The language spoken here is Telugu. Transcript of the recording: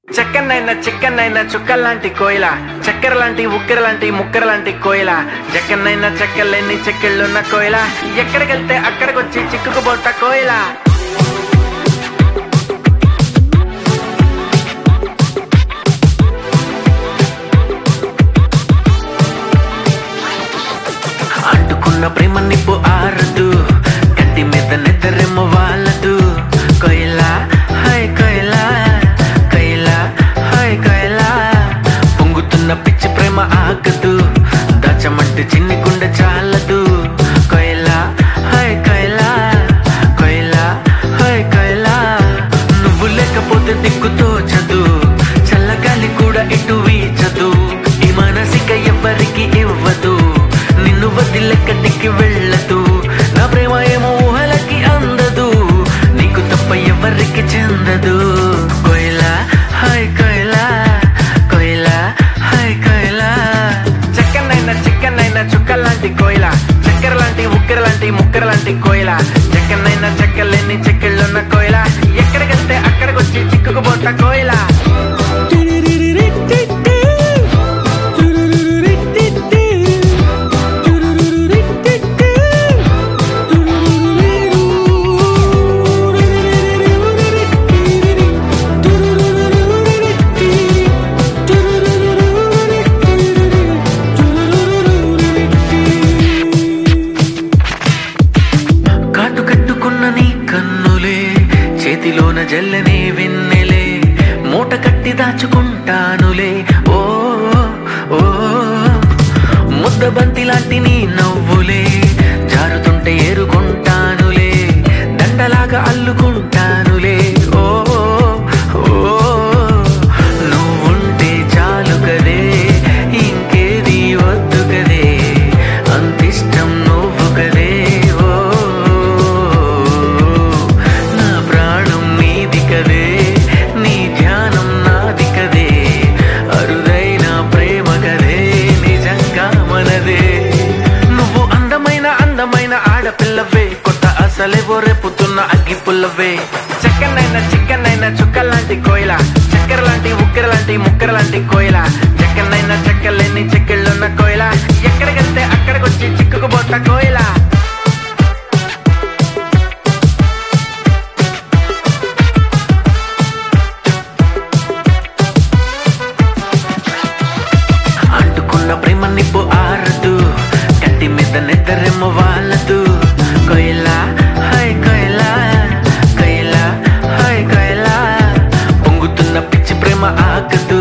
చెక్కనైనా చిక్కనైనా చుక్కల్లాంటి కోయిల, చక్కెర లాంటి ఉక్కెర లాంటి ముక్కెర లాంటి కోయిల, జక్కనైనా చెక్కలేని చెక్కిళ్ళున్న కోయిల, ఎక్కడికెళ్తే అక్కడికొచ్చి చిక్కుకుపోట కోయిల. అంటుకున్న ప్రేమ నిప్పు ఆరదు, కంటి మీద నిద్రెమ్మ వాళ్ళదు. కోయిల హాయ్ కోయిల, కోయిల హాయ్ కోయిల, పొంగుతున్న పిచ్చి ప్రేమ ఆగదు, దాచమంటే చిన్ని గుండె చాలదు. కోయిల హాయ్ కోయిల, కోయిల హాయ్ కోయిల, నువ్వు లేకపోతే దిక్కు తోచదు, చల్లగాలి కూడా ఇటు వీచదు, ఈ మనసిక ఎవ్వరికి ఇవ్వదు, నిన్ను వదిలెక్కడికి వెళ్ళదు, నా ప్రేమ ఏమో ఊహలకి అందదు, నీకు తప్ప ఎవరికి చెందదు. కోయిల హాయ్ కోయిల, కోయిల హాయ్ కోయిల, చక్కనైనా చిక్కనైనా చుక్కల్లాంటి కోయిల, చక్కెర లాంటి ఉక్కెర లాంటి ముక్కెర లాంటి కోయిల, చక్కనైనా చెక్కలేని చెక్కిళ్ళున్న కోయిల, ఎక్కడికెళ్తే అక్కడికొచ్చి చిక్కుకుపోట కోయిల. నీ కన్నులే చేతిలోన జల్లనే వెన్నెలే, మూట కట్టి దాచుకుంటానులే. ఓ ఓ ముద్ద బంతి లాంటి నీ నవ్వులే, జారుతుంటే ఏరుకుంటానులే, దండలాగా అల్లుకుంటానులే. ఓ ఓ నువ్వుంటే చాలు కదే, ఇంకేది వద్దు కదే, అంతిష్టం నువ్వు కదే. నీ ధ్యానం నాది కదే, అరుదైన ప్రేమ కదే, నిజంగా మనదే. నువ్వు అందమైన అందమైన ఆడపిల్లవే, కొత్త అసలేవో రేపుతున్న అగ్గి పుల్లవే. చక్కనైనా చిక్కనైనా చుక్కల్లాంటి కోయిల, చక్కెర లాంటి ఉక్కెర లాంటి ముక్కెర లాంటి కోయిల, చక్కనైనా చెక్కలేని చెక్కిళ్ళున్న కోయిల, ఎక్కడికెళ్తే అక్కడికొచ్చి చిక్కుకుపోట కోయిల. ప్రేమ నిప్పు ఆరదు, కంటి మీద నిద్రెమ్మ వాళ్ళదు. కోయిల హాయ్ కోయిల, కోయిల హాయ్ కోయిల, పొంగుతున్న పిచ్చి ప్రేమ ఆగదు,